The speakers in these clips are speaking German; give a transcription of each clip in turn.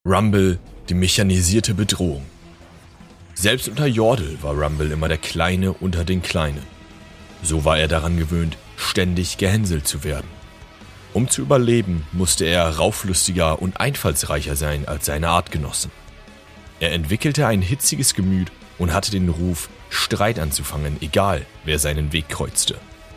Rumble, die mechanisierte Bedrohung. Selbst unter Yordle war Rumble immer der Kleine unter den Kleinen. So war er daran gewöhnt, ständig gehänselt zu werden. Um zu überleben, musste er rauflustiger und einfallsreicher sein als seine Artgenossen. Er entwickelte ein hitziges Gemüt und hatte den Ruf, Streit anzufangen, egal wer seinen Weg kreuzte.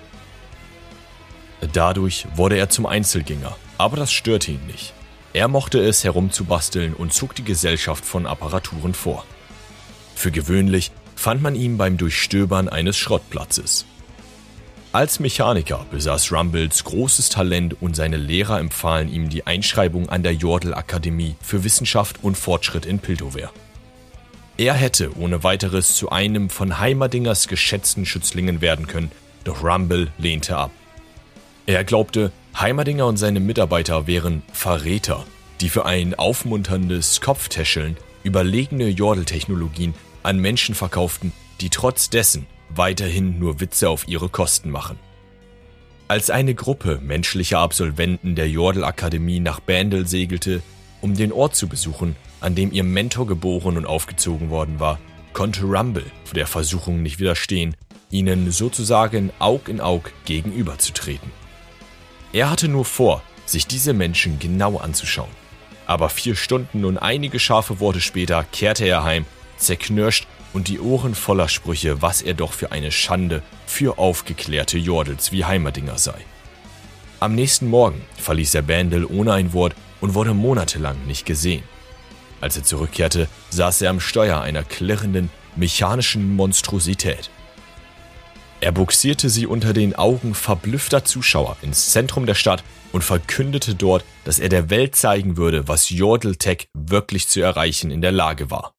Dadurch wurde er zum Einzelgänger, aber das störte ihn nicht. Er mochte es, herumzubasteln und zog die Gesellschaft von Apparaturen vor. Für gewöhnlich fand man ihn beim Durchstöbern eines Schrottplatzes. Als Mechaniker besaß Rumbles großes Talent und seine Lehrer empfahlen ihm die Einschreibung an der Yordle-Akademie für Wissenschaft und Fortschritt in Piltover. Er hätte ohne weiteres zu einem von Heimerdingers geschätzten Schützlingen werden können, doch Rumble lehnte ab. Er glaubte, Heimerdinger und seine Mitarbeiter wären Verräter, die für ein aufmunterndes Kopftäscheln überlegene Yordle-Technologien an Menschen verkauften, die trotz dessen weiterhin nur Witze auf ihre Kosten machen. Als eine Gruppe menschlicher Absolventen der Yordle-Akademie nach Bandle segelte, um den Ort zu besuchen, an dem ihr Mentor geboren und aufgezogen worden war, konnte Rumble der Versuchung nicht widerstehen, ihnen sozusagen Aug in Aug gegenüberzutreten. Er hatte nur vor, sich diese Menschen genau anzuschauen. Aber 4 Stunden und einige scharfe Worte später kehrte er heim, zerknirscht und die Ohren voller Sprüche, was er doch für eine Schande für aufgeklärte Yordles wie Heimerdinger sei. Am nächsten Morgen verließ er Bandle ohne ein Wort und wurde monatelang nicht gesehen. Als er zurückkehrte, saß er am Steuer einer klirrenden, mechanischen Monstrosität. Er bugsierte sie unter den Augen verblüffter Zuschauer ins Zentrum der Stadt und verkündete dort, dass er der Welt zeigen würde, was Yordle Tech wirklich zu erreichen in der Lage war.